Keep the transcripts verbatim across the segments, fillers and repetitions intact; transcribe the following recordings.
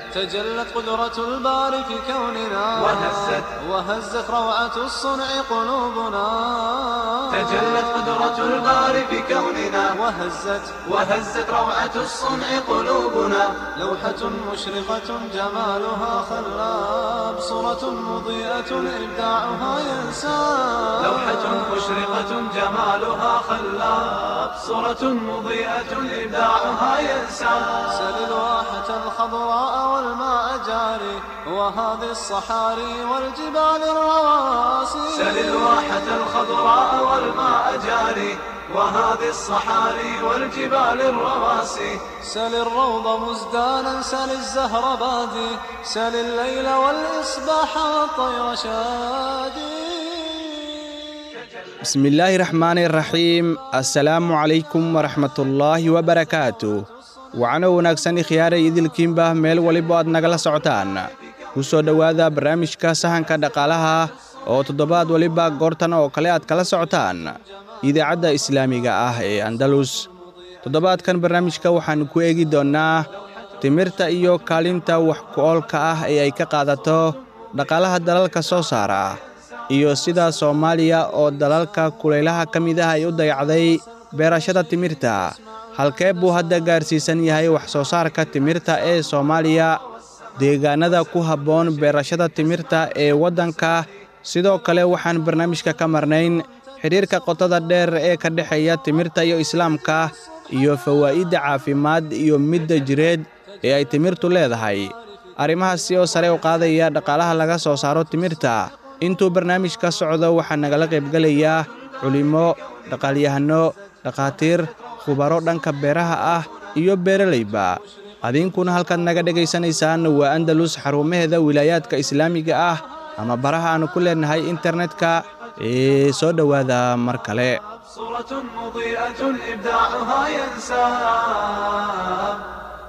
تجلت قدرة الباري في كوننا وهزت وهزت روعة الصنع قلوبنا. تجلت قدرة الباري في كوننا وهزت وهزت روعة الصنع قلوبنا. لوحة مشرقة جمالها خلاب، صورة مضيئة إبداعها ينساب. لوحة مشرقة جمالها خلاب، صورة مضيئة إبداعها ينساب. سل الواحة الخضراء والماء جاري، وهذه الصحاري والجبال الرواسي. سل الواحة الخضراء والماء جاري، وهذه الصحاري والجبال الرواسي. سل الروض مزدانا، سل الزهر بادي، سل الليل والإصباح والطير شادي. بسم الله الرحمن الرحيم. السلام عليكم ورحمة الله وبركاته. وعنا wanaagsan khiyaaray idilkiinba meel waliba aad nagala socotaan. ku soo dhawaada barnaamijka sahanka dhaqaalaha oo toddobaad waliba goortan oo kale aad kala socotaan idaacadda islaamiga ah ee Andalus. toddobaadkan barnaamijka waxaan ku eegi doonaa timirta iyo kaalinta wax ku oolka ah ee ay ka qaadato dhaqaalaha dalalka soo saara, iyo sida Soomaaliya oo dalalka kulaylaha ka mid ah ay u dayacday beerashada timirta. halkee buu hadda gaarsiisan yahay wax soo saarka timirta ee Soomaaliya, deegaanada ku habboon beerashada timirta ee waddanka. sidoo kale waxaan barnaamijka ka marnayn xiriirka qotada dheer ee ka dhexeeya timirta iyo islaamka, iyo fawaa'idda caafimaad iyo midda jireed ee ay timirtu leedahay. arrimahaasi oo sare u qaadaya dhaqaalaha laga soo saaro timirta. intuu barnaamijka socdo waxaa nagala qaybgalaya culimo, dhaqaalyahano, dhaqaatiir, khubaro dhanka beeraha ah iyo beeralayba. adinkuna halkaad naga dhegaysanaysaan waa Andalus, xarumaheeda wilaayaadka islaamiga ah ama baraha aanu ku leenahay internetka. ee soo dhowaada mar kale. صورة مضيئة إبداعها ينساب.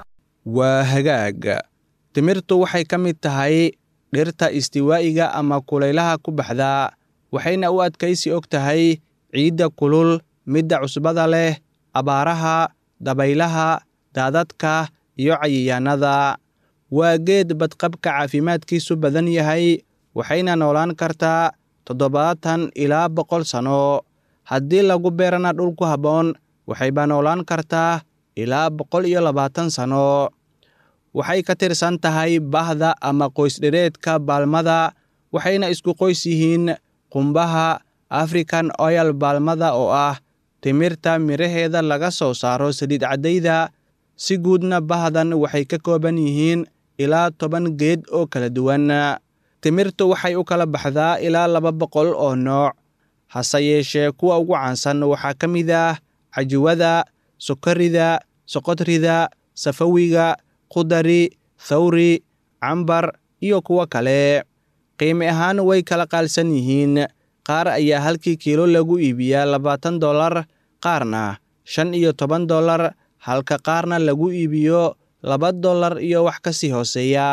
waa hagaag. timirtu waxay ka mid tahay dhirta istiwaa'iga ama kulaylaha ku baxda, waxayna u adkaysi og tahay ciidda kulul, midda cusbada leh, abaaraha, dabaylaha, daadadka iyo cayayaanada. waa geed badqabka caafimaadkiisu badan yahay, waxayna noolaan kartaa toddobaatan ilaa boqol sano. haddii lagu beerana dhul ku habboon, waxayba noolaan kartaa ilaa boqol iyo labaatan sano. waxay ka tirsan tahay bahda ama qoysdhereedka baalmada, waxayna isku qoys yihiin qumbaha African oil baalmada oo ah timirta miraheeda laga soo saaro saliid caddayda. si guudna bahdan waxay ka kooban yihiin ilaa toban geed oo kala duwan. timirtu waxay u kala baxdaa ilaa laba boqol oo nooc, hase yeeshee kuwa ugu caansan waxaa ka mid ah cajiwada, sokorida, soqodrida, safawiga, qudari, thawri, cambar iyo kuwo kale. qiime ahaan way kala qaalsan yihiin. qaar ayaa halkii kiilo lagu iibiyaa labaatan dollar, qaarna shan iyo toban dollar, halka qaarna lagu iibiyo laba dollar iyo wax ka sii hooseeya.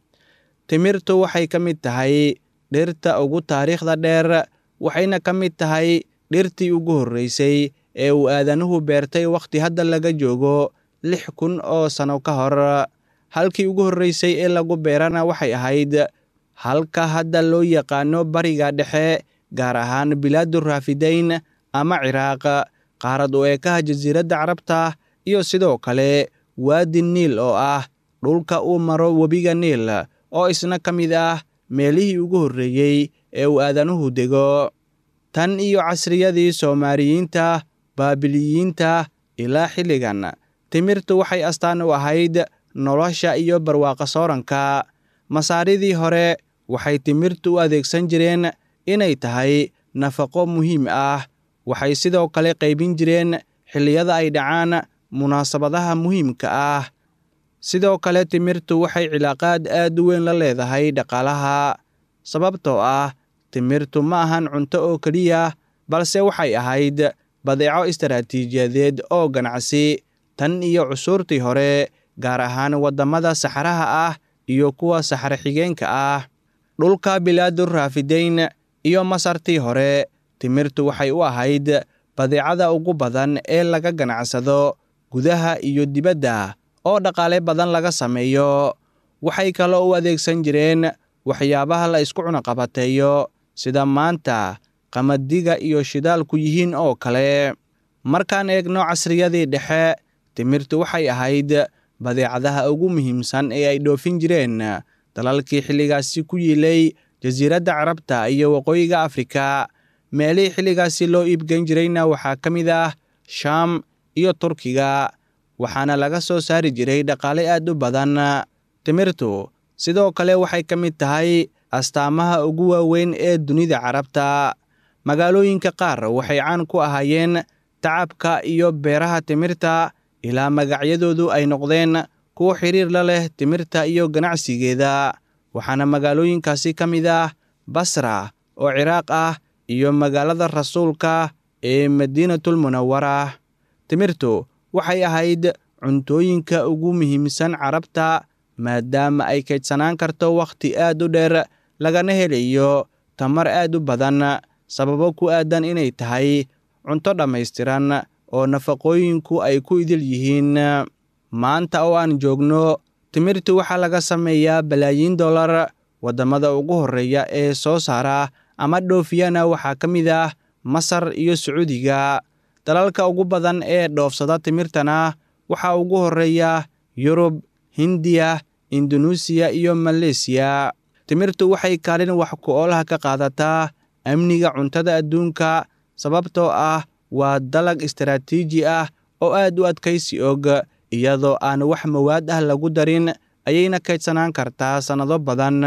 timirtu waxay ka mid tahay dhirta ugu taariikhda dheer, waxayna ka mid tahay dhirtii ugu horreysay ee uu aadanuhu beertay wakhti hadda laga joogo lix kun oo sano ka hor. halkii ugu horreysay ee lagu beerana waxay ahayd halka hadda loo yaqaano bariga dhexe, gaar ahaan bilaadu raafidayn ama ciraaq, qaarad u eekaha jasiiradda carabta, iyo sidoo kale waadi niil oo ah dhulka uu maro webiga niil, oo isna ka mid ah meelihii ugu horreeyey ee uu aadanuhu dego. tan iyo casriyadii Soomaaliyiinta, Baabiliyiinta ilaa xilligan, timirtu waxay astaan u ahayd nolosha iyo barwaaqa sooranka. masaaridii hore waxay timirtu u adeegsan jireen inay tahay nafaqo muhiim ah. waxay sidoo kale qaybin jireen xilliyada ay dhacaan munaasabadaha muhiimka ah. sidoo kale timirtu waxay cilaaqaad aad u weyn la leedahay dhaqaalaha, sababtoo ah timirtu ma ahan cunto oo keliya, balse waxay ahayd badeeco istaraatiijiyadeed oo ganacsi tan iyo cusurtii hore, gaar ahaan waddamada saxaraha ah iyo kuwa saxare xigeenka ah. dhulka bilaadu raafidayn iyo masartii hore, timirtu waxay u ahayd badeecada ugu badan ee laga ganacsado gudaha iyo dibadda oo dhaqaale badan laga sameeyo. waxay kaloo u adeegsan jireen waxyaabaha la isku cunaqabateeyo sida maanta qamadiga iyo shidaalku yihiin oo kale. Markaan eegno casriyadii dhexe, timirtu waxay ahayd badeecadaha ugu muhiimsan ee ay dhoofin jireen dalalkii xilligaasi ku yiilay jasiiradda Carabta iyo waqooyiga Afrika. Meelihii xilligaasi loo iibgeyn jirayna waxaa ka mid ah Shaam iyo Turkiga, waxaana laga soo saari jiray dhaqaale aad u badan. Timirtu sidoo kale waxay ka mid tahay astaamaha ugu waaweyn ee dunida Carabta. Magaalooyinka qaar waxay caan ku ahaayeen tacabka iyo beeraha timirta, ilaa magacyadoodu ay noqdeen kuwo xiriir la leh timirta iyo ganacsigeeda. Waxaana magaalooyinkaasi ka mid ah Basra oo Ciraaq ah iyo magaalada Rasuulka ee Madiinatul Munawwara. Timirtu waxay ahayd cuntooyinka ugu muhiimsan Carabta maadaama ay kaydsanaan karto wakhti aad u dheer, lagana helayo tamar aad u badan, sababo ku aadan inay tahay cunto dhammaystiran oo nafaqooyinku ay ku idil yihiin. Maanta oo aan joogno, timirtu waxaa laga sameeyaa balaayiin dollar. Waddamada ugu horreeya ee soo saara ama dhoofiyana waxaa ka mid ah Masar iyo Sacuudiga. Dalalka ugu badan ee dhoofsada timirtana waxaa ugu horreeya Yurub, Hindiya, Indonesia iyo Malaysia. Timirtu waxay kaalin wax ku ool ah ka qaadataa amniga cuntada adduunka, sababtoo ah waa dalag istiraatiiji ah oo aad u adkaysi og, iyadoo aan wax mawaad ah lagu darin ayayna kaydsanaan kartaa sannado badan.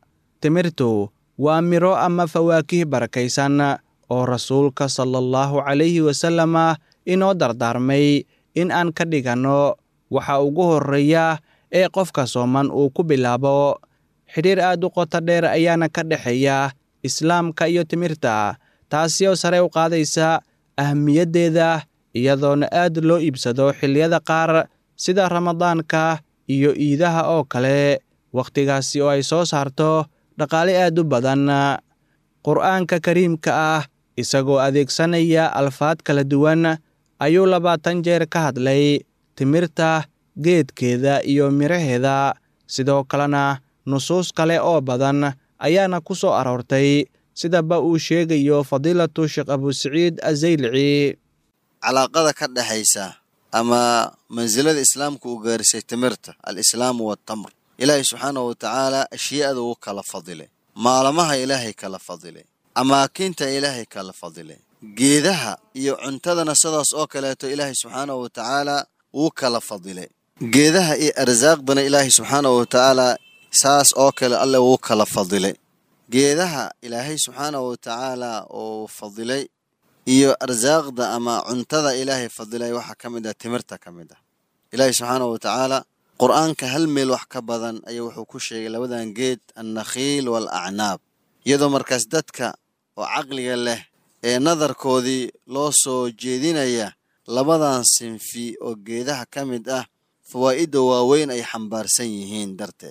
Timirtu waa miro ama fawaakih barakaysan oo Rasuulka sallallahu calayhi wasallam inoo dardaarmay in aan ka dhiganno waxa ugu horreeya ee qofka sooman uu ku bilaabo. Xidhiir aad u qoto dheer ayaana ka dhexeeya Islaamka iyo timirta, taasi oo sare u qaadaysa ahmiyaddeeda, iyadoona aad loo iibsado xilliyada qaar sida Ramadaanka iyo Iidaha oo kale, wakhtigaasi oo ay soo saarto dhaqaale aad u badan. Qur'aanka Kariimka ah isagoo adeegsanaya alfaad kala duwan ayuu labaatan jeer ka hadlay timirta, geedkeeda iyo miraheeda. Sidoo kalena nusuus kale oo badan ayaana ku soo aroortay, sidaba uu sheegayo fadiilatu Sheekh Abu Saciid Az-Zaylici. calaaqada ka dhaxaysa ama manzilada islaamku uu gaarisay timirta al-islaamu wat-tamr. ilaahay subxaanahu watacaala ashyaada uu kala fadilay, maalmaha ilaahay kala fadilay, amaakinta ilaahay kala fadilay, geedaha iyo cuntadana sidaas oo kaleeto ilaahay subxaanahu watacaala uu kala fadilay. geedaha iyo arsaaqdana ilaahay subxaanahu watacaala saas oo kale alle uu kala fadilay. geedaha ilaahay subxaanahu watacaala oo fadilay iyo arsaaqda ama cuntada ilaahay fadilay waxaa ka mid ah timirta ka mid ah. ilaahay subxaanahu watacaala qur'aanka hal meel wax ka badan ayuu wuxuu ku sheegay labadan geed annakhiil wal-acnaab, iyadoo markaas dadka oo caqliga leh ee nadarkoodii loo soo jeedinaya labadan sinfi oo geedaha ka mid ah fawaa'idda waaweyn ay xambaarsan yihiin darteed.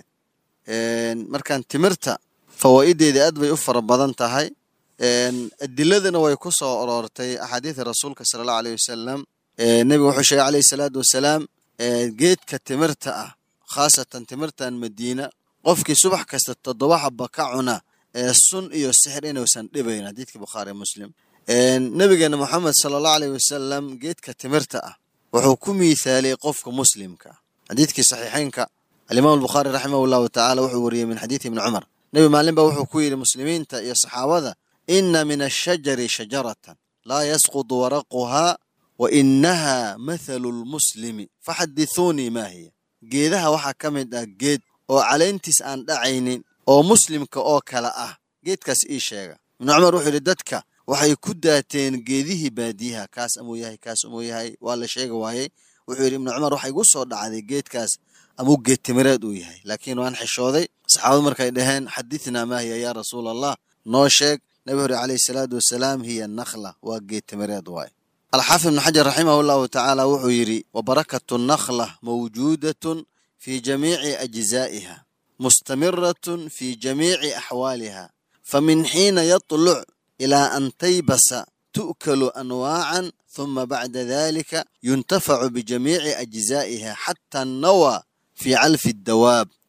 markaan timirta fawaa'ideeda aad bay u fara badan tahay. adiladana way ku soo aroortay axaadiida rasuulka sala allahu alayhi wasalam. nebigu wuxuu sheegay calayhi salaatu wasalaam, geedka timirta ah khaasatan timirtan Madiina, qofkii subax kasta toddoba xabba ka cuna ee sun iyo sixir inuusan dhibayn. xadiidkii Bukhaari Muslim. nabigeena Muxamed sala allahu alayhi wasalam geedka timirta ah wuxuu ku miithaaliyey qofka muslimka. xadiidkii saxiixaynka alimaam albukhaari raximahullahu tacaala wuxuu wariyey min xadiidi ibni cumar. nebi maalin baa wuxuu ku yidhi muslimiinta iyo saxaabada, ina min ashajari shajaratan laa yasqudu waraquhaa wa inaha mathalu lmuslimi faxadithuunii maa hiya. geedaha waxaa ka mid ah geed oo caleyntiis aan dhacaynin oo muslimka oo kale ah, geedkaas ii sheega. ibnu cumar wuxuu yidhi dadka waxay ku daateen geedihii baadiyaha, kaas amuu yahay kaas amuu yahay waa la sheega waayey. wuxuu yidhi ibnu cumar waxay gu soo dhacday geedkaas amuu geed timireed uu yahay, laakiin waan xishooday. saxaabadu markay dhaheen xadithnaa maa hiya yaa rasuul allah, noo sheeg. nabi hore calayhi salaatu wasalaam, hiya nakhla, waa geed timireed waaye. alxaafid ibnu xajar raximahullahu tacaala wuxuu yidhi, wabarakatu nakhla mawjuudatun fi jamiici ajzaa'iha mustamiratun fi jamiici axwaaliha famin xiina yatluc ilaa an taybasa tu'kalu anwaacan ثم بعد ذلك ينتفع بجميع أجزائها حتى النوى في علف الدواب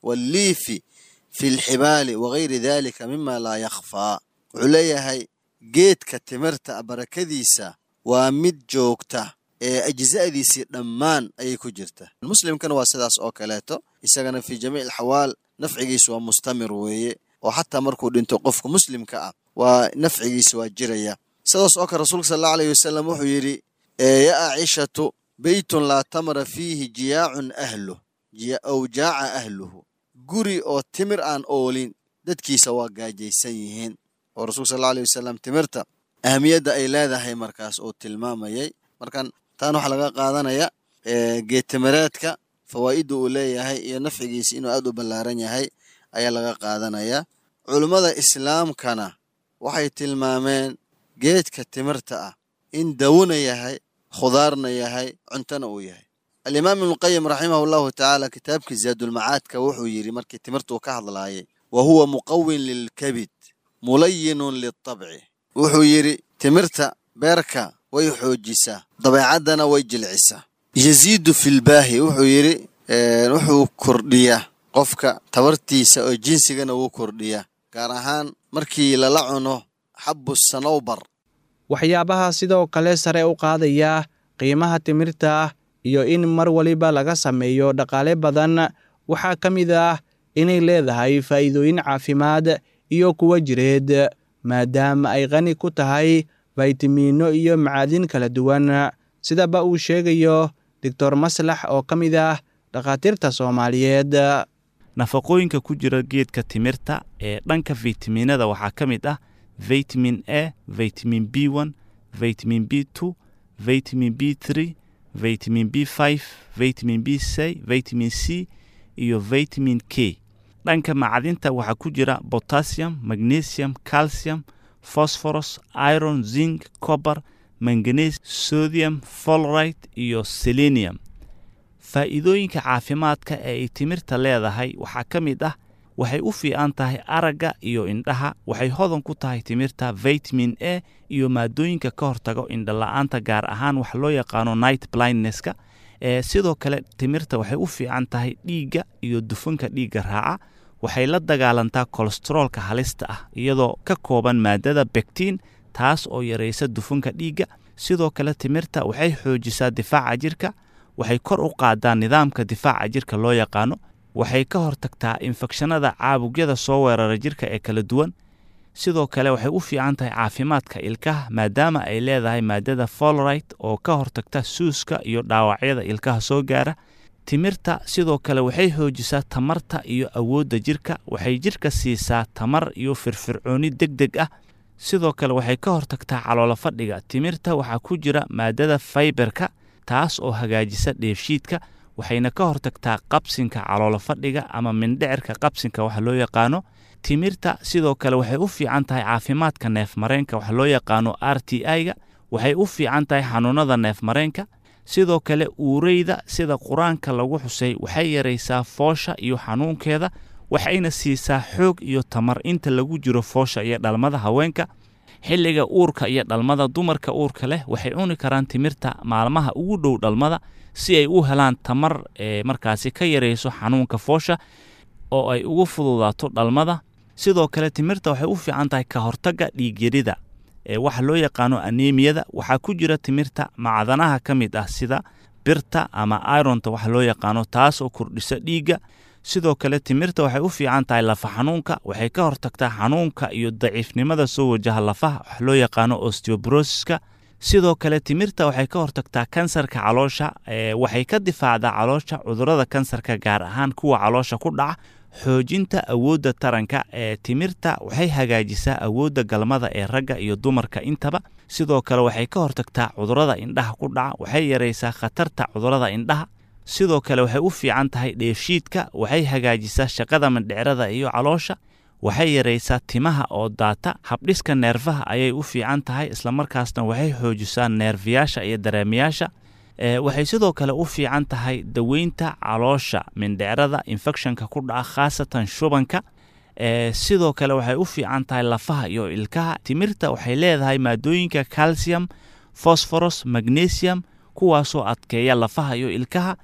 والليف في الحبال وغير ذلك مما لا يخفى عليها جيت كتمرت بركديسا ومد جوكتا أجزاء دي دمان أي كجرته المسلم كان واسداس أو كلاته يسجن في جميع الحوال نفعي سوى مستمر وي وحتى مركو دين توقفك مسلم كأ ونفعي سوى جريا سداس أو كرسول صلى الله عليه وسلم وحيري يا عائشة بيت لا تمر فيه جياع أهله جياع أو جاع أهله قري أو تمر أن أولين دتكي سوا جاي سيهين ورسول صلى الله عليه وسلم تمرته أهمية إيلاده هي مركز أو تلمامة يي مركان تانو حلقة قادنا يا جيت تمراتك فوائد أولية هاي ينفعيس إنه أدو بلارنيا هاي أي لقى قادنا يا علماء الإسلام كان وحي تلمامين جيت كتمرتا إن دونا يا هاي خضارنا يا هاي عنتنا ويا هاي الإمام ابن القيم رحمه الله تعالى كتاب زاد المعاد كوحو يري مركي تمرتو كحض العاي وهو مقوٍ للكبد ملين للطبع وحو يري تمرتا باركا ويحوجسا طبيعتنا ويجلعسا يزيد في الباهي وحو يري اه وحو كردية قفك تورتيسا او جنسيغنا وو كردية كارهان مركي للعنو حب الصنوبر waxyaabaha sidoo kale sare u qaadaya qiimaha timirta iyo in mar waliba laga sameeyo dhaqaale badan waxaa ka mid ah inay leedahay faa'iidooyin caafimaad iyo kuwa jireed maadaama ay qani ku tahay فيتامينو iyo macaadin kala duwan sidaba uu sheegayo Doctor Maslax oo kamid ah dhaqaatiirta Soomaaliyeed nafaqooyinka ku jira geedka timirta ee dhanka fitamiinada waxa kamid ah vitamin A, vitamin B one, vitamin B two, vitamin B three, vitamin B five, vitamin B six, vitamin C iyo vitamin K. dhanka macaadinta waxa ku jira potassium, magnesium, calcium, phosphorus, iron, zinc, copper, manganese, sodium, fluoride iyo selenium. faa'iidooyinka caafimaadka ee timirta leedahay waxa kamid ah waxay u fiican tahay araga iyo indhaha waxay hodan ku tahay timirta vitamin A iyo maadooyinka ka hortago indha la'aanta gaar ahaan wax loo yaqaano night blindness-ka ee sidoo kale timirta waxay u fiican tahay dhiiga iyo dufanka dhiiga raaca waxay la dagaalantaa cholesterolka halista ah iyadoo ka kooban maadada pectin taas oo yareysa dufanka dhiiga sidoo kale timirta waxay xoojisaa difaaca jirka waxay kor u qaadaa nidaamka difaaca jirka loo yaqaano waxay ka hortagtaa infekshanada caabuqyada soo weerara jirka ee kala duwan sidoo kale waxay u fiican tahay caafimaadka ilkaha maadaama ay leedahay maadada fluoride oo ka hortagta suuska iyo dhaawacyada ilkaha soo gaara timirta sidoo kale waxay xoojisaa tamarta iyo awoodda jirka waxay jirka siisaa tamar iyo firfircooni degdeg ah sidoo kale waxay ka hortagtaa calool fadhiga timirta waxa ku jira maadada fiberka taas oo hagaajisa dheefshiidka waxayna ka hortagtaa qabsinka calool fadhiga ama mindhicirka qabsinka waxa loo yaqaano timirta sidoo kale waxay u fiican tahay caafimaadka neef mareenka waxa loo yaqaano R T I-ga waxay u fiican tahay xanuunada neef mareenka sidoo kale uureyda sida quraanka lagu xusay waxay yareysaa foosha iyo xanuunkeeda waxayna siisaa xoog iyo tamar inta lagu jiro foosha iyo dhalmada haweenka xilliga uurka iyo dhalmada dumarka uurka leh waxay cuni karaan timirta maalmaha ugu dhow dhalmada si ay u helaan tamar ee markaasi ka yareyso xanuunka foosha oo ay ugu fududaato dhalmada sidoo kale timirta waxay u fiican tahay ka hortagga dhiig yarida ee waxa loo yaqaano anemiyada waxa ku jira timirta macdanaha kamid ah sida birta ama ironta waxa loo yaqaano taas oo kordhisa dhiiga sidoo kale timirta waxay u fiican tahay lafa xanuunka waxay ka hortagtaa xanuunka iyo daciifnimada soo wajaha lafaha waxa loo yaqaano osteoporosis-ka sidoo kale timirta waxay ka hortagtaa kansarka caloosha ee waxay ka difaacdaa caloosha cudurrada kansarka gaar ahaan kuwa caloosha ku dhaca xoojinta awoodda taranka ee timirta waxay hagaajisaa awoodda galmada ee ragga iyo dumarka intaba sidoo kale waxay ka hortagtaa cudurrada indhaha ku dhaca waxay yareysaa khatarta cudurrada indhaha sidoo kale waxay u fiican tahay dheefshiidka waxay hagaajisaa shaqada mindhicirada iyo caloosha waxay yareysaa timaha oo daata habdhiska neerfaha ayay u fiican tahay isla markaasna waxay xoojisaa neerfiyaasha iyo dareemayaasha ee waxay sidoo kale u fiican tahay daweynta caloosha mindhicirada infectionka ku dhaca khaasatan shubanka ee sidoo kale waxay u fiican tahay lafaha iyo ilkaha timirta waxay leedahay maadooyinka calcium phosphorus magnesium kuwaasoo adkeeya lafaha iyo ilkaha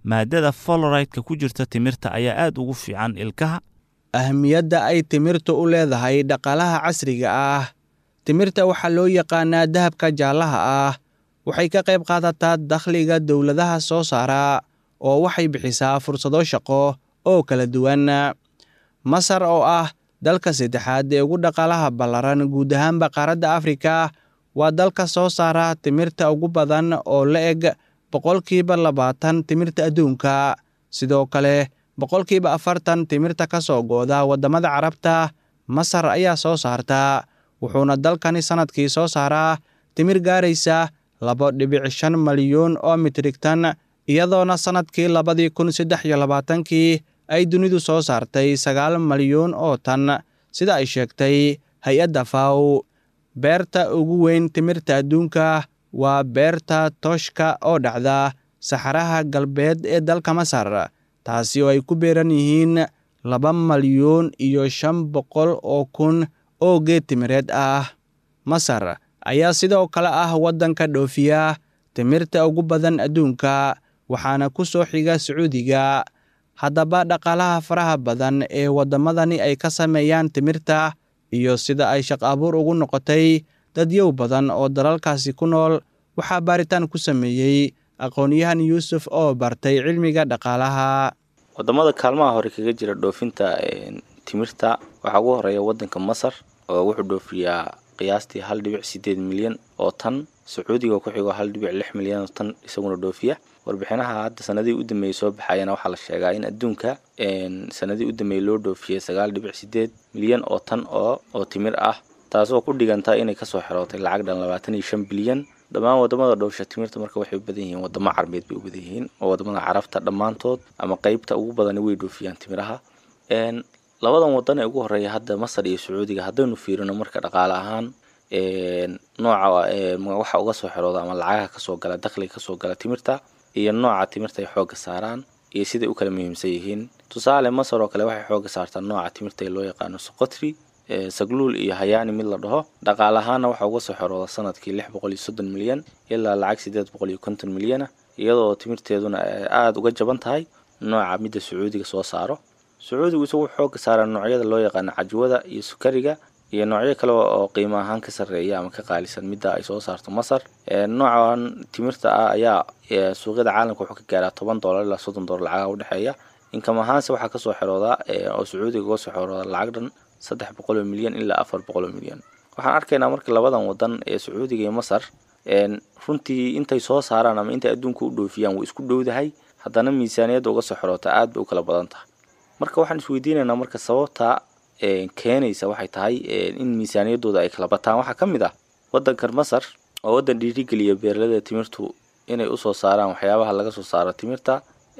maadada fluoride-ka ku jirta timirta ayaa aad ugu fiican ilkaha. Ahmiyadda ay timirtu u leedahay dhaqaalaha casriga ah. Timirta waxaa loo yaqaanaa dahabka jaallaha ah. Waxay ka qayb qaadataa dakhliga dowladaha soo saara oo waxay bixisaa fursado shaqo oo kala duwan. Masar oo ah dalka saddexaad ee ugu dhaqaalaha ballaran guud ahaanba qaaradda Afrika waa dalka soo saara timirta ugu badan oo la eg boqolkiiba labaatan timirta adduunka. Sidoo kale boqolkiiba afartan timirta ka soo gooda waddamada Carabta Masar ayaa soo saarta, wuxuuna dalkani sanadkii soo saaraa timir gaaraysa laba dhibic shan malyan oo metrik tan, iyadoona sanadkii labadii kun saddex iyo labaatankii ay dunidu soo saartay sagaal malyan oo tan sida ay sheegtay hay-adda F A O. Beerta ugu weyn timirta adduunka waa beerta Tooshka oo dhacda saxaraha galbeed ee dalka Masar, taasi oo ay ku beeran yihiin laba malyan iyo shan boqol oo kun oo geed timireed ah. Masar ayaa sidoo kale ah waddanka dhoofiya timirta ugu badan adduunka, waxaana ku soo xiga Sacuudiga. Haddaba dhaqaalaha faraha badan ee waddamadani ay ka sameeyaan timirta iyo sida ay shaqo abuur ugu noqotay dadyow badan oo dalalkaasi ku nool waxaa baaritaan ku sameeyey aqoon-yahan Yuusuf oo bartay cilmiga dhaqaalaha. Wadamada kaalmaha hore kaga jira dhoofinta timirta waxaa ugu horeeya waddanka Masar oo wuxuu dhoofiyaa qiyaastii hal dhibic sideed milyan oo tan. Sacuudiga ku xigo hal dhibic lix milyan oo tan isaguna dhoofiya. Warbixinaha hadda sanadii u dambeeyay soo baxayana waxaa la sheegaa in adduunka sanadii u dambeeyay loo dhoofiyay sagaal dhibic sideed milyan oo tan oo oo timir ah, taasoo ku dhiganta inay ka soo xirootay lacag dhan labaatan iyo shan bilyan. Dhammaan wadamada dhoofsha timirta marka waxay u badan yihiin wadamo Carbeed bay u badan yihiin oo wadamada Carabta dhammaantood ama qaybta ugu badan way dhoofiyaan timiraha. een labadan wadan ee ugu horeeya hadda Masar iyo Sacuudiga haddaynu fiirino marka dhaqaale ahaan een nooca ee waxa uga soo xirooda ama lacagaha ka soo gala dakhliga ka soo gala timirta iyo nooca timirta ay xoog saaraan iyo sida uu kala muhiimsan yihiin. Tusaale Masar oo kale waxay xoog saartaa nooca timirta ee loo yaqaan Soqotri, ee Sagluul iyo Hayaani mid la dhaho. Dhaqaale ahaan waxa uga soo xirooda sanadkii lix boqol iyo soddon milyan ilaa lacag sideed boqol iyo konton milyan, iyadoo timirteeduna aad uga jaban tahay nooca midda Sacuudiga soo saaro. Sacuudigu isagu xoog saaran noocyada loo yaqaan cajwada iyo sukariga iyo noocyo kale oo qiimo ahaan ka sareeya ama ka qaalisan midda ay soo saarto Masar. ee noocan timirta ah ayaa suuqyada caalamka wuxuu ka gaaraa toban dollar ilaa soddon dollar lacag u dhaxeeya. Income ahaanse waxa ka soo xirooda oo Sacuudiga uga soo xirooda lacag dhan saddex boqol milyan ilaa afar boqol milyan. Waxaan arkaynaa marka labadan wadan ee Sacuudiga iyo Masar een runtii intay soo saaraan ama intay adduunka u dhoofiyaan way isku dhowdahay, haddana miisaaniyadda uga soo xiroota aad bay u kala badan tahay. Marka waxaan isweydiinaynaa marka sababta ee keenaysa waxay tahay in miisaaniyaddooda ay kala bataan. Waxaa ka mid ah waddanka Masar oo waddan dhiirigeliya beeraleyda timirtu inay u soo saaraan waxyaabaha laga soo saaro timirta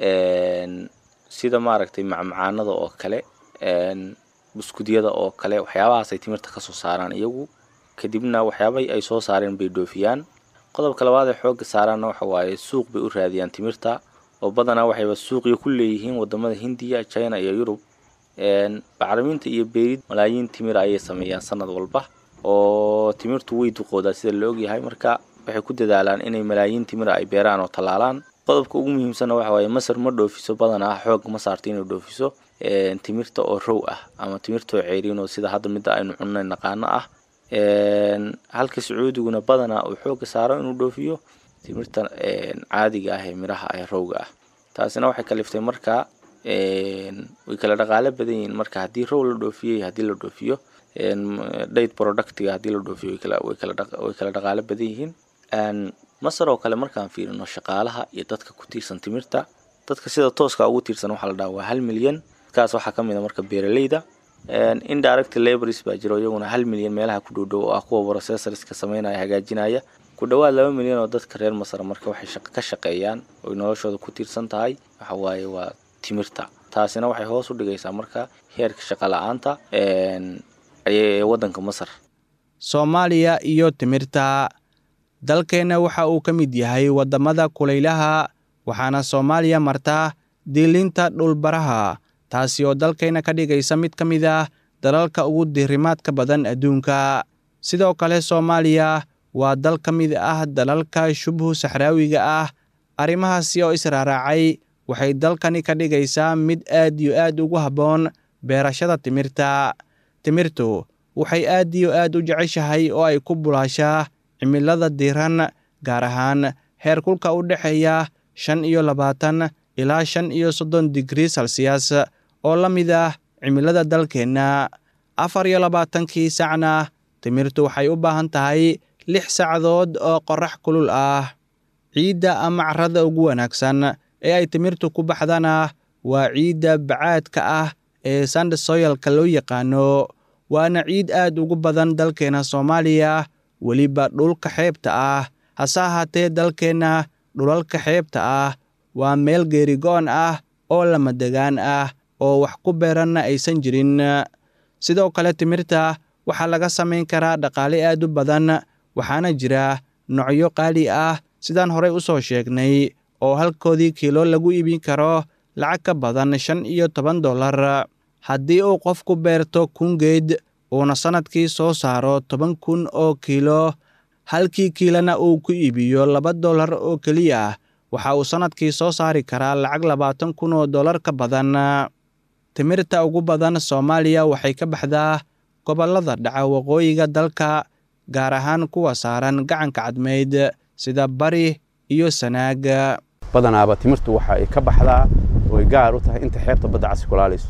een sida maaragtay macmacaanada oo kale, een buskudyada oo kale, waxyaabahaas ay timirta ka soo saaraan iyagu, kadibna waxyaabahay ay soo saareen bay dhoofiyaan. Qodobka labaad ee xoogga saarana waxa waaye suuq bay u raadiyaan timirta oo badanaa waxayba suuqyo ku leeyihiin wadamada Hindiya, China iyo Yurub. een bacriminta iyo beerid malaayiin timir ayay sameeyaan sanad walba oo timirtu way duqoodaa sida la og yahay. Marka waxay ku dadaalaan inay malaayiin timir ay beeraan oo talaalaan. Qodobka ugu muhiimsan waxa waaye Masar ma dhoofiso badanaa xoog ma saarto inay dhoofiso een timirta oo row ah ama timirta oo ceeriin oo sida hadda midda aynu cunno naqaano ah. een halka Sacuudiguna badanaa uu xoog saaro inuu dhoofiyo timirta een caadiga ah ee miraha ay rowga ah. taasina waxay kaliftay marka een way kala dhaqaale badan yihiin marka hadii row la dhoofiyo hadii la dhoofiyo een date productiga hadii la dhoofiyo way kala way kala way kala dhaqaale badan yihiin. een Masar oo kale markaan fiirino shaqaalaha iyo dadka ku tiirsan timirta, dadka sida tooska ugu tiirsan waxa la dhahaa hal milyan. kaas waxa kamid ah marka beeraleyda een indirect laborers baa jiro iyaguna hal milyan meelaha ku dhow dhow ah kuwa processors ka sameynaya hagaajinaya. ku dhawaad laba milyan oo dadka reer Masar marka waxay shaqo ka shaqeeyaan oo noloshooda ku tiirsan tahay waxa waaye waa timirta. taasina waxay hoos u dhigaysaa marka heerka shaqo la'aanta een ay wadanka Masar. Soomaaliya iyo timirta dalkeena waxa uu ka mid yahay wadamada kulaylaha, waxaana Soomaaliya martaa diilinta dhulbaraha, taasi oo dalkeena ka dhigaysa mid ka mid ah dalalka ugu diirimaadka badan adduunka. sidoo kale Soomaaliya waa dal ka mid ah dalalka shubhu saxraawiga ah. arrimahaasi oo israaracay waxay dalkani ka dhigaysaa mid aad iyo aad ugu habboon beerashada timirta. Timirtu waxay aad iyo aad u jeceshahay oo ay ku bulaashaa cimilada diiran, gaar ahaan heerkulka u dhexeeya shan iyo labaatan ilaa shan iyo soddon digrii Celsius oo la mid ah cimilada dalkeenna. afar iyo labaatankii sacna timirtu waxay u baahan tahay lix saacadood oo qorrax kulul ah. Ciidda ama carrada ugu wanaagsan ee ay timirtu ku baxdana waa ciidda bacaadka ah ee sand soil-ka loo yaqaano, waana ciid aad ugu badan dalkeena Soomaaliya, weliba dhulka xeebta ah. Hase ahaatee dalkeenna dhulalka xeebta ah waa meel geerigoon ah oo lama degaan ah oo wax ku beeranna aysan jirin. Sidoo kale timirta waxaa laga samayn karaa dhaqaale aad u badan, waxaana jira noocyo qaali ah sidaan horey u soo sheegnay oo halkoodii kiilo lagu iibin karo lacag ka badan shan iyo toban dollar. Haddii uu qofku beerto kun geed uuna sanadkii soo saaro toban kun oo kiilo, halkii kiilana uu ku iibiyo laba dollar oo keliya, waxa uu sanadkii soo saari karaa lacag labaatan kun oo dollar ka badan. Timirta ugu badan Soomaaliya waxay ka baxdaa gobollada dhaca waqooyiga dalka, gaar ahaan kuwa saaran gacanka cadmeed sida Bari iyo Sanaag. badanaaba timirtu waxa ay ka baxdaa oo ay gaar u tahay inta xeebta badda cas ku laalayso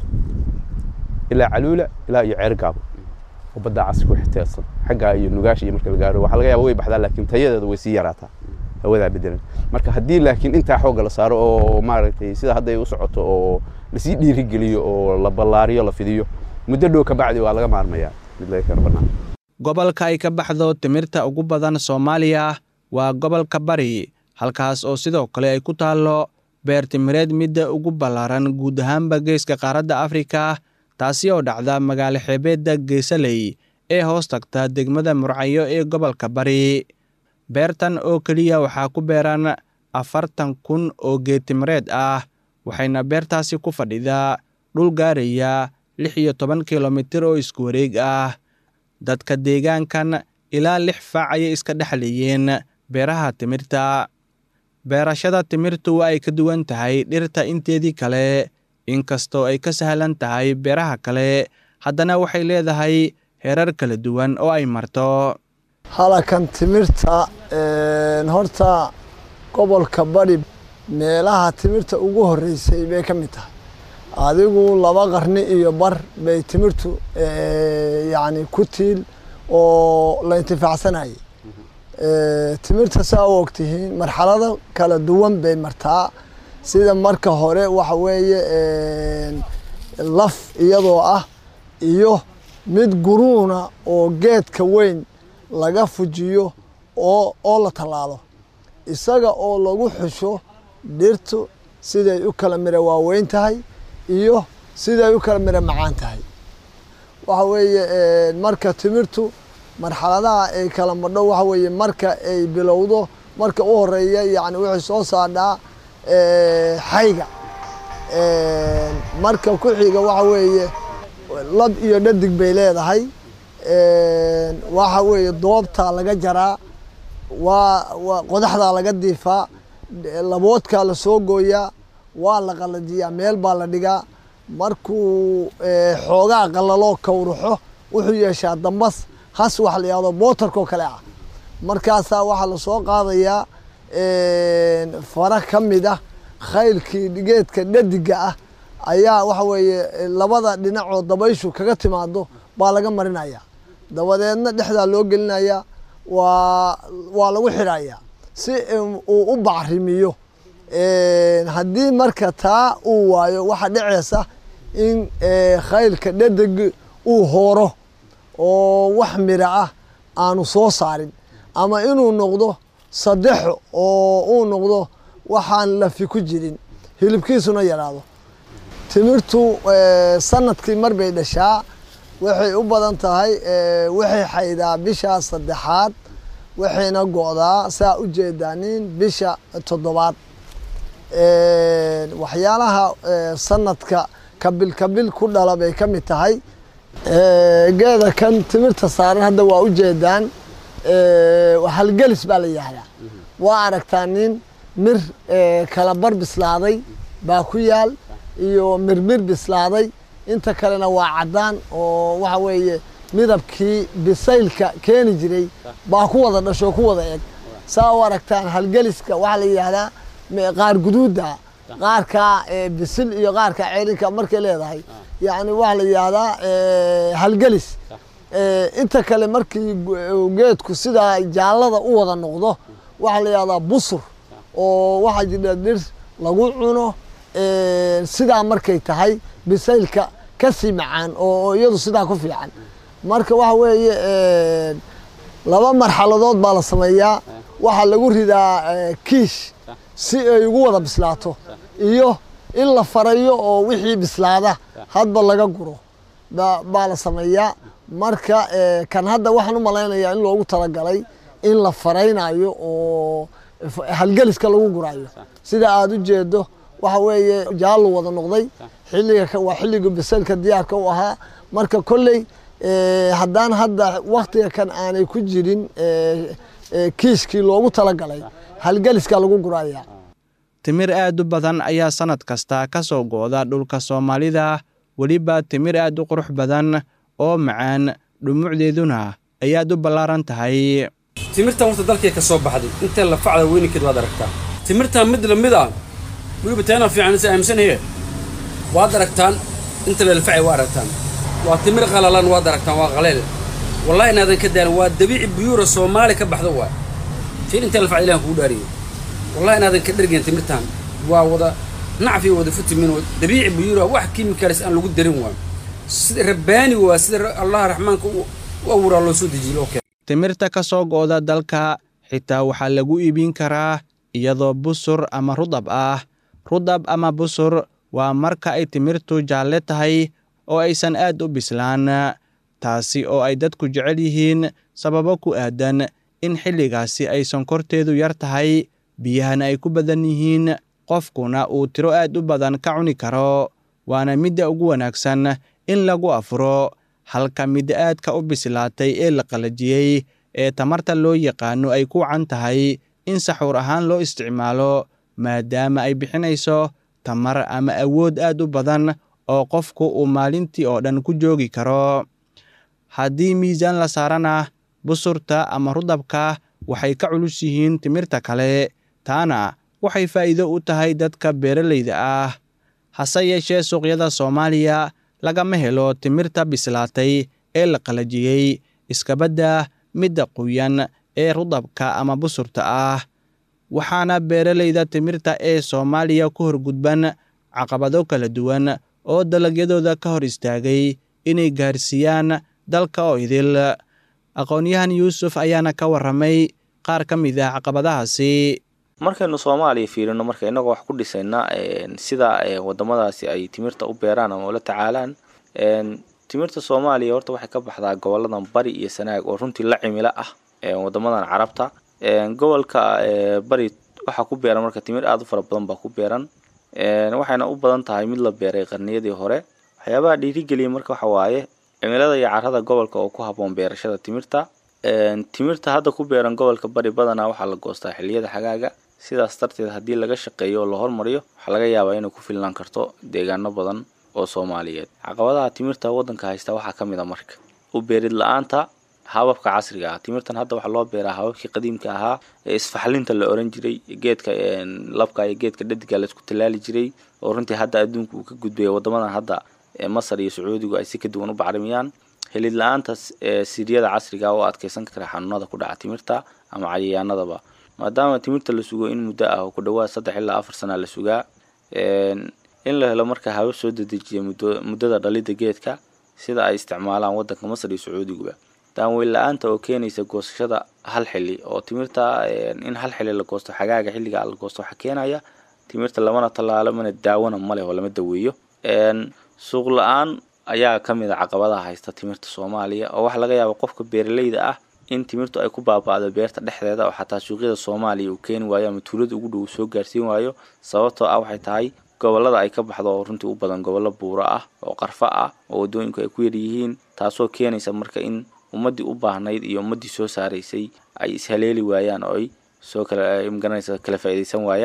ilaa Caluula ilaa iyo Ceergaabo oo badda cas ku xiteedsan xagga iyo Nugaash iyo marka la gaaro waxa laga yaabaa way baxdaa, laakiin tayadeedu way sii yaraataa, hawada bedelan. marka haddii laakiin inta xoog la saaro oo maaragtay sida hadda ay u socoto oo la sii dhiiri geliyo oo la ballaariyo la fidiyo, muddo dhow ka bacdi waa laga maarmayaa mid laga kala banaan. Gobolka ay ka baxdo timirta ugu badan Soomaaliya waa gobolka Bari, halkaas oo sidoo kale ay ku taalo beer timireed midda ugu ballaaran guud ahaanba geeska qaaradda Afrika, taasi oo dhacda magaalo xeebeedda Geesaley ee hoos tagta degmada Murcayo ee gobolka Bari. Beertan oo keliya waxaa ku beeran afartan kun oo geed timireed ah, waxayna beertaasi ku fadhidaa dhul gaaraya lix iyo toban kilomitir oo isku wareeg ah. Dadka deegaankan ilaa lix faac ayay iska dhexleeyeen beeraha timirta. Beerashada timirtu waa ay ka duwan tahay dhirta inteedii kale, inkastoo ay ka sahlan tahay beeraha kale, haddana waxay leedahay heerar kala duwan oo ay marto. halakan timirta horta gobolka Bari meelaha timirta ugu horeysay bay ka mid tahay. adigu laba qarni iyo bar bay timirtu yani ku tiil oo la intifaacsanayay. timirta saa u ogtihiin marxalado kala duwan bay martaa, sida marka hore waxa weeye laf iyadoo ah iyo mid guruuna oo geedka weyn laga fujiyo oo oo la talaalo, isaga oo lagu xusho dhirtu siday u kala mira waaweyn tahay iyo siday u kala mira macaan tahay. waxa weeye marka timirtu marxaladaha ay kala madho waxa weeye marka ay bilowdo, marka u horeeya yani wixii soo saadhaa xayga, marka ku xiga waxa weeye lab iyo dhadig bay leedahay. waxa weeye doobta laga jaraa, waa qodaxda laga diifaa, laboodka la soo gooyaa, waa la qalajiyaa, meel baa la dhigaa. markuu xoogaa qalalo kawruxo wuxuu yeeshaa dambas has wax la yiraahdo bootarkoo kale ah. markaasaa waxaa la soo qaadayaa fara ka mid ah khaylkii geedka dhadiga ah ayaa waxa weeye labada dhinacoo dabayshu kaga timaado baa laga marinayaa, dabadeedna dhexdaa loo gelinayaa, waa waa lagu xidhayaa si uu u bacrimiyo. haddii marka taa uu waayo waxa dhacaysa in khaylka dhadig uu hooro oo wax mira ah aanu soo saarin, ama inuu noqdo saddexo oo uu noqdo waxaan lafi ku jirin, hilibkiisuna yaraado. timirtu sanadkii mar bay dhashaa, waxay u badan tahay waxay xaydaa bisha saddexaad, waxayna go'daa saa u jeedaanin bisha toddobaad. waxyaalaha sanadka kabil kabil ku dhala bay ka mid tahay. geeda kan timirta saaran hadda waa u jeedaan, halgelis baa la yihahdaa. waa aragtaa nin mir kala bar bislaaday baa ku yaal iyo mirmir bislaaday inta kalena waa caddaan oo waxa weeye midabkii bisaylka keeni jiray baa ku wada dhasho ku wada eg saa u aragtaan halgeliska waxaa la yidhaahdaa qaar guduudda qaarka bisil iyo qaarka ceerinka markay leedahay yacni waxaa la yidhaahdaa halgelis inta kale markii geedku sidaa jaallada u wada noqdo waxaa la yidhahdaa busur oo waxaa jira dhir lagu cuno sidaa markay tahay bisaylka kasii macaan oo iyadu sidaa ku fiican marka waxa weeye laba marxaladood baa la sameeyaa waxaa lagu ridaa kiish si ay ugu wada bislaato iyo in la farayo oo wixii bislaada hadba laga guro baa la sameeyaa marka kan hadda waxaan u malaynayaa in loogu talagalay in la faraynayo oo halgeliska lagu gurayo sida aad u jeedo waxa weeye jaallo wada noqday xilliga waa xilliga bisalka diyaarka u ahaa marka kolley haddaan hadda waktiga kan aanay ku jirin kiiskii loogu talagalay halgeliska lagu guraya timir aad u badan ayaa sanad kasta ka soo go'da dhulka Soomaalida weliba timir aad u qurux badan oo macaan dhumucdeeduna ay aad u ballaaran tahay timirtan waqti dalkay ka soo baxday inta la facda weynkeed waad aragtaa timirtan mid la mid ah weliba taana fiican si aamsanahay waad aragtaan inta la facay waa aragtaan waa timir qalalan waad aragtaan waa qaleel wallahi inaadan ka daan waa dabiici biyuura Soomaali ka baxdo waa tiin inta la facay ilaahan ku dhaariyo wallahi inaadan ka dhargeen timirtan waa wada nacfi wada fitamiin dabiici biyuura wax kiimikaalis aan lagu darin waa sida rabbaani waa sida Allah raxmaanka u awra loo soo dejiyo okay timirta ka soo go'da dalka xitaa waxaa lagu iibin karaa iyadoo busur ama rudab ah rudab ama busur waa marka ay timirtu jaalle tahay oo aysan aad u bislaan taasi oo ay dadku jecel yihiin sababo ku aadan in xilligaasi ay sonkorteedu yar tahay biyahana ay ku badan yihiin qofkuna uu tiro aad u badan ka cuni karo waana midda ugu wanaagsan in lagu afuro halka midda aadka u bislaatay ee la qalajiyey ee tamarta loo yaqaano ay ku wacan tahay in saxuur ahaan loo isticmaalo maadaama ay bixinayso tamar ama awood aad u badan oo qofku uu maalintii oo dhan ku joogi karo haddii miisaan la saarana busurta ama rudabka waxay ka culus yihiin timirta kale taana waxay faa'iido u tahay dadka beeralayda ah hase yeeshee suuqyada Soomaaliya lagama helo timirta bislaatay ee la qalajiyey iskabadda midda qoyan ee rudabka ama busurta ah waxaana beeralayda timirta ee Soomaaliya ku horgudban caqabado kala duwan oo dalagyadooda ka hor istaagay inay gaarsiiyaan dalka oo idil aqoonyahan Yuusuf ayaana ka warramay qaar ka mid ah caqabadahaasi markaynu Soomaaliya fiirino marka inaga wax ku dhisayna sida wadamadaasi ay timirta u beeraan ama la tacaalaan timirta Soomaaliya horta waxay ka baxdaa goboladan bari iyo sanaag oo runtii la cimilo ah wadamadan Carabta gobolka bari waxa ku beeran marka timir aad u fara badan baa ku beeran waxayna u badan tahay mid la beeray qarniyadii hore waxyaabaha dhiirigeliyay marka waxa waaye cimilada iyo carrada gobolka oo ku haboon beerashada timirta timirta hadda ku beeran gobolka bari badanaa waxaa la goostaa xilliyada xagaaga sidaas darteed haddii laga shaqeeyo oo la hormariyo waxaa laga yaabaa inay ku filnaan karto deegaano badan oo Soomaaliyeed caqabadaha timirta waddanka haysta waxaa ka mid ah marka u beerid la'aanta hababka casriga ah timirtan hadda waxa loo beeraa hababkii qadiimka ahaa ee isfaxlinta la oran jiray geedka labka iyo geedka dhadiga la isku talaali jiray oo runtii hadda adduunku uu ka gudbay wadamadan hadda Masar iyo Sacuudiga ay si ka duwan u bacrimiyaan helid la'aanta siiriyada casriga oo adkeysan kara xanuunada ku dhaca timirta ama cayayaanadaba maadaama timirta la sugo in muddo ah oo ku dhawaad saddex ilaa afar sano la sugaa in la helo marka habab soo dedejiya muddada dhalida geedka sida ay isticmaalaan waddanka Masar iyo Sacuudiga daaweyn la'aanta oo keenaysa goosashada hal xilli oo timirta in hal xilli la goosto xagaaga xilliga la goosto waxa keenaya timirta lamana talaalo mana daawana male oo lama daweeyo suuq la'aan ayaa ka mid ah caqabadaha haysta timirta Soomaaliya oo waxa laga yaabaa qofka beeralayda ah in timirtu ay ku baaba'do beerta dhexdeeda oo xataa suuqyada Soomaaliya uu keen waayo ama tuulada ugu dhow soo gaarsiin waayo sababtoo ah waxay tahay gobolada ay ka baxdo oo runtii u badan gobollo buura ah oo qarfa ah oo wadooyinku ay ku yar yihiin taasoo keenaysa marka in ummadii u baahnayd iyo ummadii soo saaraysay ay ishaleeli waayaan oo ay soo kala imganaysa kala faa'iideysan waayaan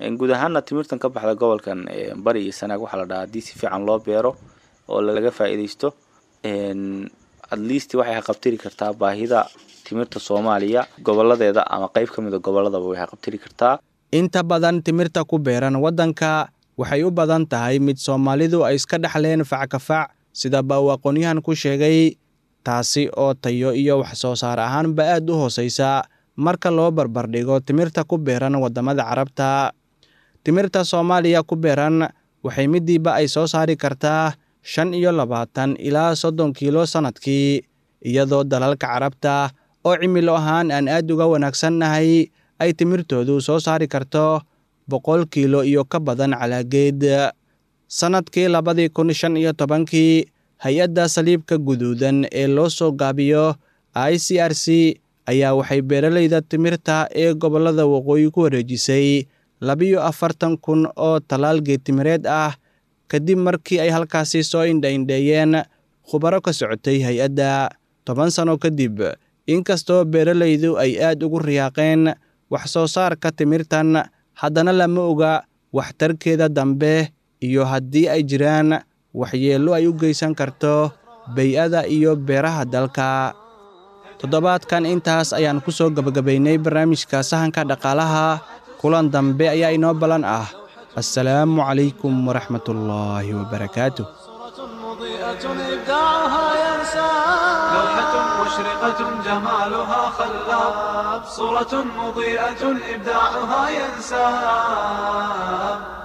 guud ahaanna timirtan ka baxda gobolkan bari iyo sanaag waxaa la dhahaa haddii si fiican loo beero oo laga faa'iidaysto at least waxay qabtiri kartaa baahida timirta Soomaaliya goboladeeda ama qayb ka mid ah goboladaba waxay qabtiri kartaa. Inta badan timirta ku beeran wadanka waxay u badan tahay mid Soomaalidu ay iska dhaxleen fac ka fac sida baa aqoonyahan ku sheegay, taasi oo tayo iyo wax soo saar ahaanba aad u hooseysa marka loo barbar dhigo timirta ku beeran wadamada Carabta. Timirta Soomaaliya ku beeran waxay midiiba ay soo saari kartaa shan iyo labaatan ilaa soddon kiilo sanadkii, iyadoo dalalka Carabta oo cimilo ahaan aan aad uga wanaagsannahay ay timirtoodu soo saari karto boqol kiilo iyo ka badan calaageed. Sanadkii labadii kun shan iyo tobankii hay-adda saliibka guduudan ee loo soo gaabiyo I C R C ayaa waxay beeralayda timirta ee gobolada waqooyi ku wareejisay labiyo afartan kun oo talaal geed timireed ah kadib markii ay halkaasi soo indha-indheeyeen khubaro ka socotay hay-adda. Toban sano kadib, inkastoo beeralaydu ay aad ugu riyaaqeen wax soo saarka timirtan, haddana lama oga waxtarkeeda dambe iyo haddii ay jiraan waxyeello ay u geysan karto bay'ada iyo beeraha dalka. Toddobaadkan intaas ayaan ku soo gabagabaynay barnaamijka sahanka dhaqaalaha. Kulan dambe ayaa inoo balan ah. السلام عليكم ورحمة الله وبركاته. مضيئة إبداعها ينساب لوحة مشرقة جمالها خلاب صورة مضيئة إبداعها ينساب.